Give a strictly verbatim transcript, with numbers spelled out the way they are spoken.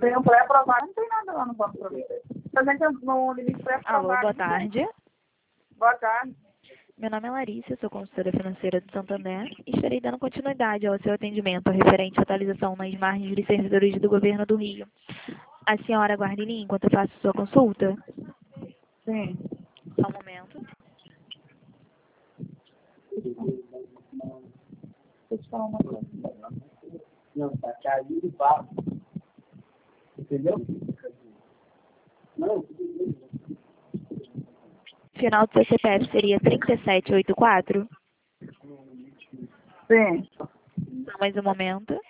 Tem um pré-aprovado, não tem nada lá no Banco Providência. Presente no limite pré-aprovado. Alô, boa tarde. Boa tarde. Meu nome é Larissa, sou consultora financeira do Santander e estarei dando continuidade ao seu atendimento referente à atualização nas margens de servidores do Governo do Rio. A senhora aguarde em linha enquanto eu faço sua consulta? Sim. Só um momento. Deixa eu te falar uma coisa. Não, tá caindo o papo. Entendeu? Não, Final do seu C P F seria trinta e sete oitenta e quatro? sim. Só mais um momento.